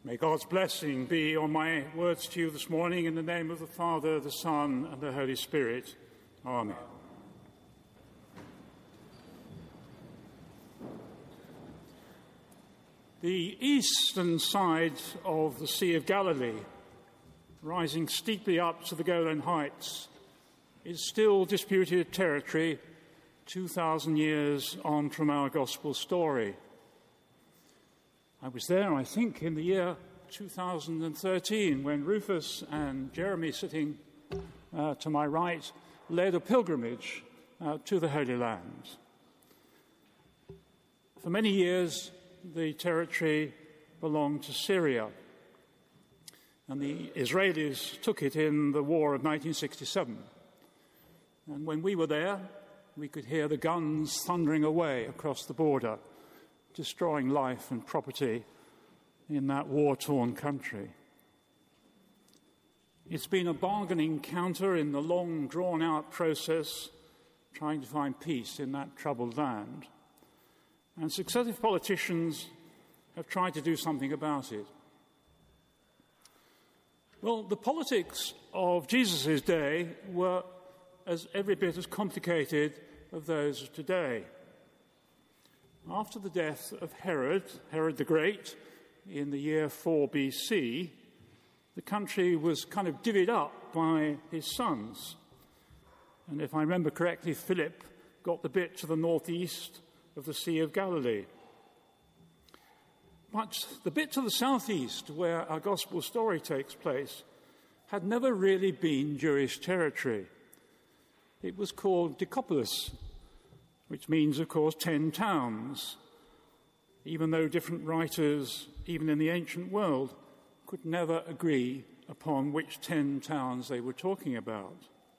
May God's blessing be on my words to you this morning in the name of the Father, the Son, and the Holy Spirit. Amen. The eastern side of the Sea of Galilee, rising steeply up to the Golan Heights, is still disputed territory 2,000 years on from our Gospel story. I was there, I think, in the year 2013 when Rufus and Jeremy, sitting to my right, led a pilgrimage to the Holy Land. For many years, the territory belonged to Syria, and the Israelis took it in the war of 1967. And when we were there, we could hear the guns thundering away across the border, destroying life and property in that war-torn country. It's been a bargaining counter in the long, drawn-out process trying to find peace in that troubled land. And successive politicians have tried to do something about it. Well, the politics of Jesus' day were every bit as complicated as those of today. After the death of Herod the Great, in the year 4 BC, the country was kind of divvied up by his sons. And if I remember correctly, Philip got the bit to the northeast of the Sea of Galilee. But the bit to the southeast, where our Gospel story takes place, had never really been Jewish territory. It was called Decapolis, which means, of course, 10 towns, even though different writers, even in the ancient world, could never agree upon which 10 towns they were talking about.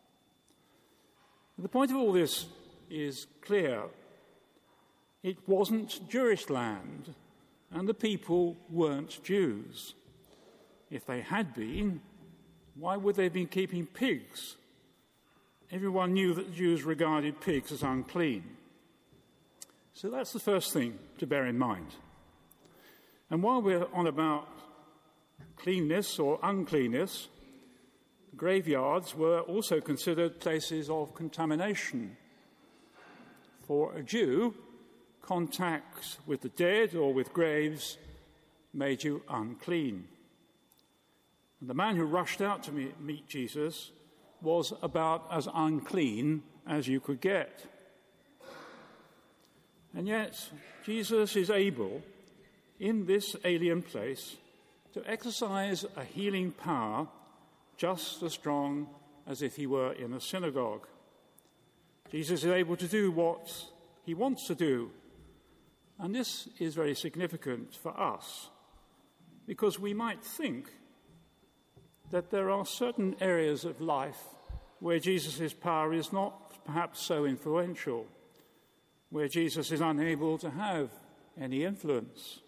The point of all this is clear. It wasn't Jewish land, and the people weren't Jews. If they had been, why would they have been keeping pigs? Everyone knew that the Jews regarded pigs as unclean. So that's the first thing to bear in mind. And while we're on about cleanness or uncleanness, graveyards were also considered places of contamination. For a Jew, contact with the dead or with graves made you unclean. And the man who rushed out to meet Jesus was about as unclean as you could get. And yet, Jesus is able, in this alien place, to exercise a healing power just as strong as if he were in a synagogue. Jesus is able to do what he wants to do. And this is very significant for us, because we might think that there are certain areas of life where Jesus' power is not perhaps so influential, where Jesus is unable to have any influence.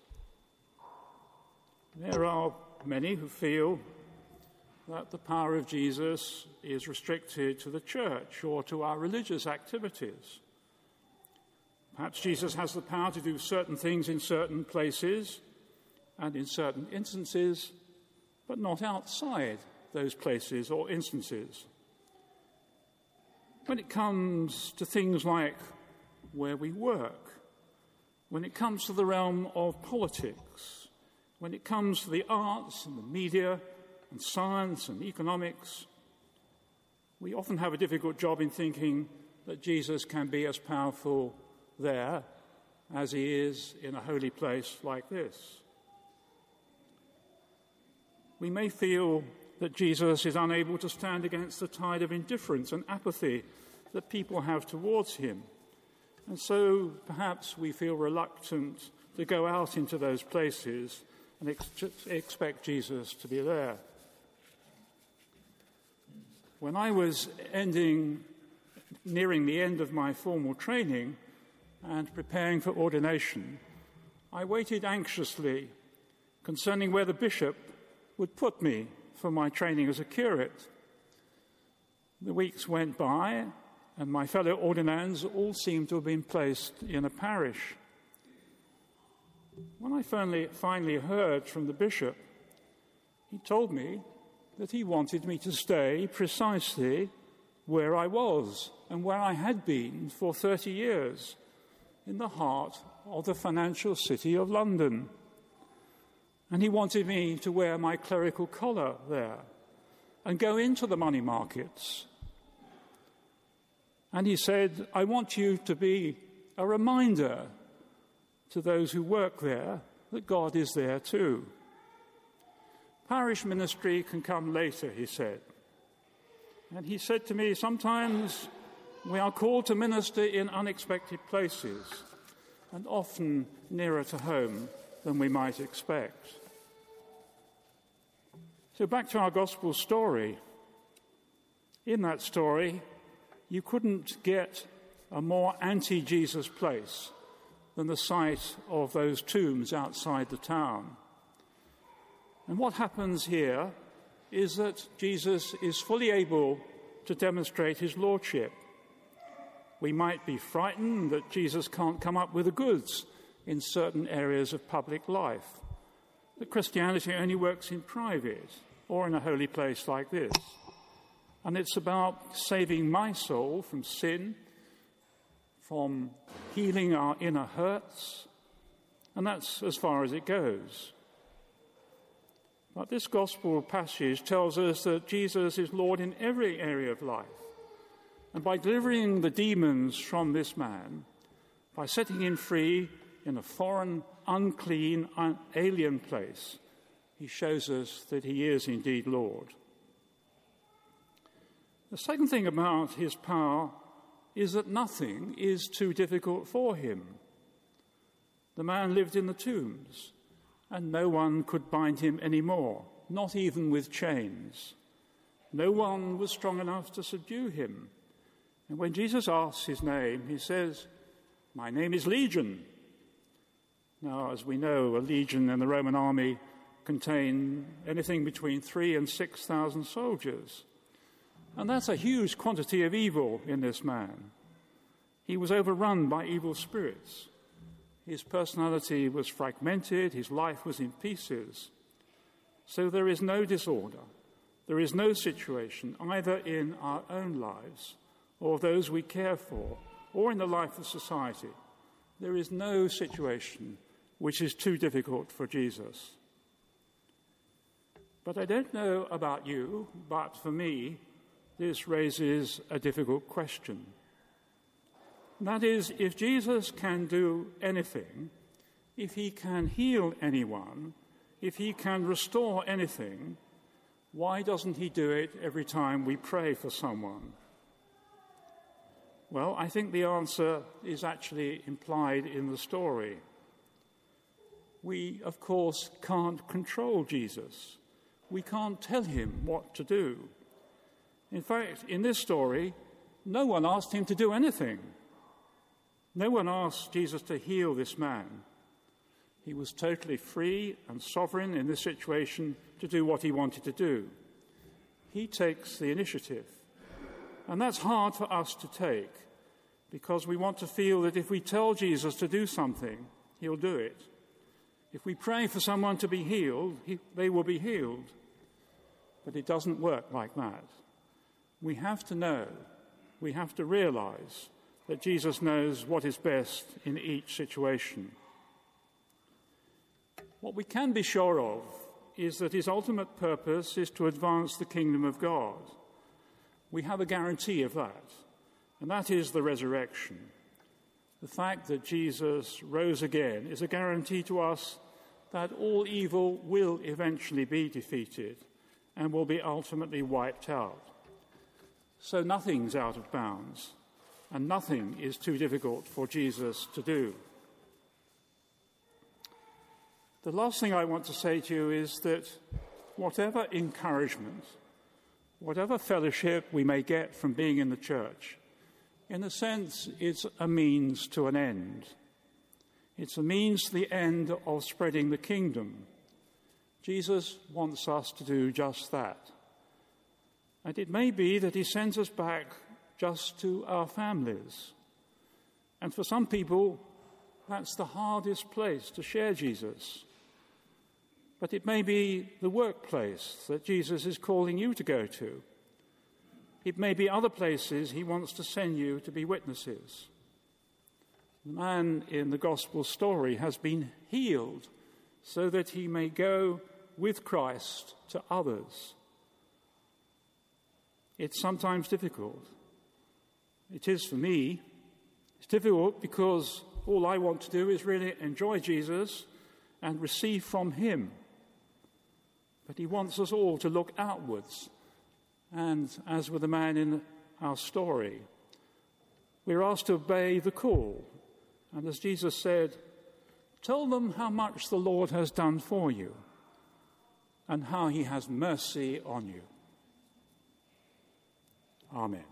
There are many who feel that the power of Jesus is restricted to the church or to our religious activities. Perhaps Jesus has the power to do certain things in certain places and in certain instances, but not outside those places or instances. When it comes to things like where we work, when it comes to the realm of politics, when it comes to the arts and the media and science and economics, we often have a difficult job in thinking that Jesus can be as powerful there as he is in a holy place like this. We may feel that Jesus is unable to stand against the tide of indifference and apathy that people have towards him. And so perhaps we feel reluctant to go out into those places and expect Jesus to be there. When I was nearing the end of my formal training and preparing for ordination, I waited anxiously concerning where the bishop would put me for my training as a curate. The weeks went by, and my fellow ordinands all seemed to have been placed in a parish. When I finally heard from the bishop He told me that he wanted me to stay precisely where I was and where I had been for 30 years, in the heart of the financial city of London. And he wanted me to wear my clerical collar there and go into the money markets. And he said, I want you to be a reminder to those who work there that God is there too. Parish ministry can come later, he said. And he said to me, sometimes we are called to minister in unexpected places and often nearer to home than we might expect. So back to our gospel story. In that story, you couldn't get a more anti-Jesus place than the site of those tombs outside the town. And what happens here is that Jesus is fully able to demonstrate his lordship. We might be frightened that Jesus can't come up with the goods in certain areas of public life, that Christianity only works in private or in a holy place like this. And it's about saving my soul from sin, from healing our inner hurts, and that's as far as it goes. But this gospel passage tells us that Jesus is Lord in every area of life. And by delivering the demons from this man, by setting him free in a foreign, unclean, alien place, he shows us that he is indeed Lord. The second thing about his power is that nothing is too difficult for him. The man lived in the tombs, and no one could bind him anymore, not even with chains. No one was strong enough to subdue him. And when Jesus asks his name, he says, "My name is Legion." Now, as we know, a legion in the Roman army contained anything between 3,000 and 6,000 soldiers. And that's a huge quantity of evil in this man. He was overrun by evil spirits. His personality was fragmented, his life was in pieces. So there is no disorder, there is no situation, either in our own lives or those we care for, or in the life of society. There is no situation which is too difficult for Jesus. But I don't know about you, but for me, this raises a difficult question. That is, if Jesus can do anything, if he can heal anyone, if he can restore anything, why doesn't he do it every time we pray for someone? Well, I think the answer is actually implied in the story. We, of course, can't control Jesus. We can't tell him what to do. In fact, in this story, no one asked him to do anything. No one asked Jesus to heal this man. He was totally free and sovereign in this situation to do what he wanted to do. He takes the initiative. And that's hard for us to take, because we want to feel that if we tell Jesus to do something, he'll do it. If we pray for someone to be healed, they will be healed. But it doesn't work like that. We have to know, we have to realize that Jesus knows what is best in each situation. What we can be sure of is that his ultimate purpose is to advance the kingdom of God. We have a guarantee of that, and that is the resurrection. The fact that Jesus rose again is a guarantee to us that all evil will eventually be defeated and will be ultimately wiped out. So nothing's out of bounds, and nothing is too difficult for Jesus to do. The last thing I want to say to you is that whatever encouragement, whatever fellowship we may get from being in the church, in a sense, it's a means to an end. It's a means to the end of spreading the kingdom. Jesus wants us to do just that. And it may be that he sends us back just to our families. And for some people, that's the hardest place to share Jesus. But it may be the workplace that Jesus is calling you to go to. It may be other places he wants to send you to be witnesses. The man in the gospel story has been healed so that he may go with Christ to others. It's sometimes difficult. It is for me. It's difficult because all I want to do is really enjoy Jesus and receive from him. But he wants us all to look outwards. And as with the man in our story, we're asked to obey the call. And as Jesus said, tell them how much the Lord has done for you and how he has mercy on you. Amen.